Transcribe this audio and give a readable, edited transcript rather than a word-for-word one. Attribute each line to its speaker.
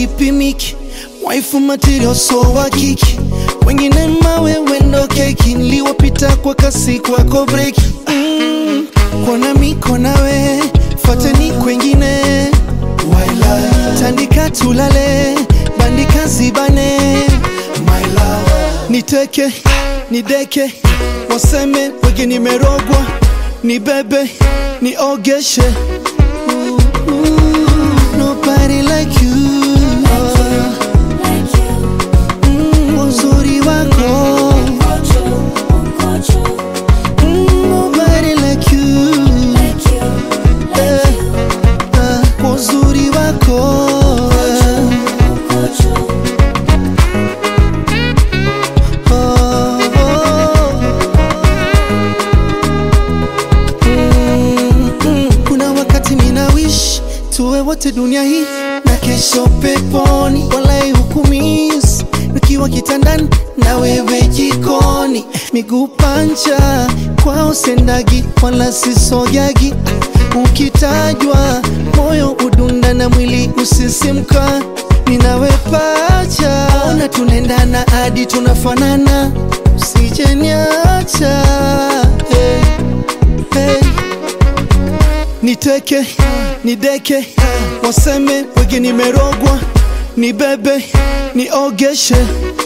Speaker 1: sipimiki, waifu material so wakiki, wengine mawe wendo keki, niliwapita kwa kasi kwako break. Kona mi kona we, fateni kwengine, tandika tulale, bandika zibane, my love. Niteke, nideke, waseme wege nimerogwa, nibebe, niogeshe. Nobody like you, uzuri wako. Nobody like you, uzuri wako. Kuna wakati mina wish tuwe wote dunia hii na kesho peponi, walai hukumis nikiwa kitandani na wewe jikoni, miguu pancha kwa usendagi wala sisogagi, ukitajwa moyo udunda na mwili usisimka, ninawe pacha, ona tunendana hadi tunafanana, usije niacha. Hey, hey. Niteke, nideke, waseme wege nimerogwa, nibebe, niogeshe.